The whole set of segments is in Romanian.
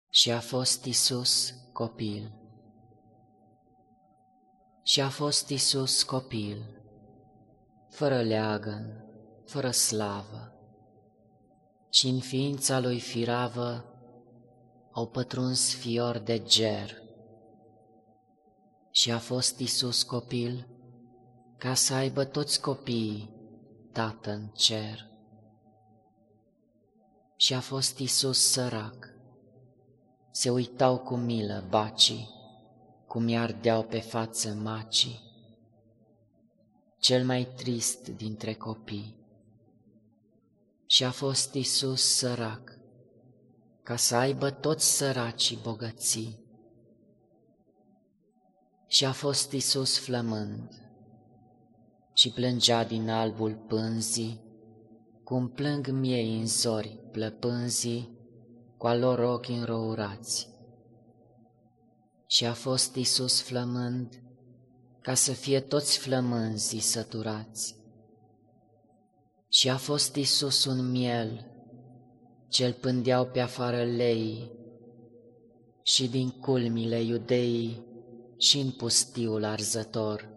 Și a fost Iisus copil. Și a fost Iisus copil, fără leagăn, fără slavă, și în ființa lui firavă au pătruns fiori de ger. Și a fost Iisus copil, ca să aibă toți copiii Tată în cer. Și a fost Iisus sărac, se uitau cu milă bacii, cum i-ardeau pe față macii, cel mai trist dintre copii. Și a fost Iisus sărac, ca să aibă toți săracii bogății. Și a fost Iisus flămând și plângea din albul pânzii, cum plâng miei în zori plăpânzii, cu al lor ochi înrourați. Și a fost Iisus flămând, ca să fie toți flămânzii săturați. Și a fost Iisus un miel, ce-l pândeau pe afară leii, și din culmile iudeii, și în pustiul arzător.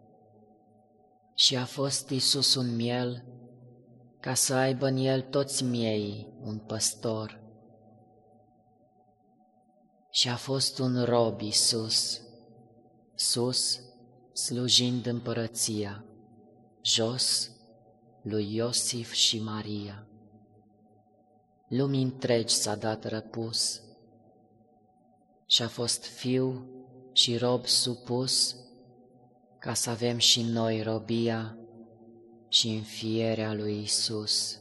Și a fost Iisus un miel, ca să aibă în el toți miei un păstor. Și a fost un rob Iisus, sus, slujind împărăția, jos, lui Iosif și Maria. Lumii întregi s-a dat răpus, și a fost fiu și rob supus, ca să avem și noi robia și înfierea lui Iisus.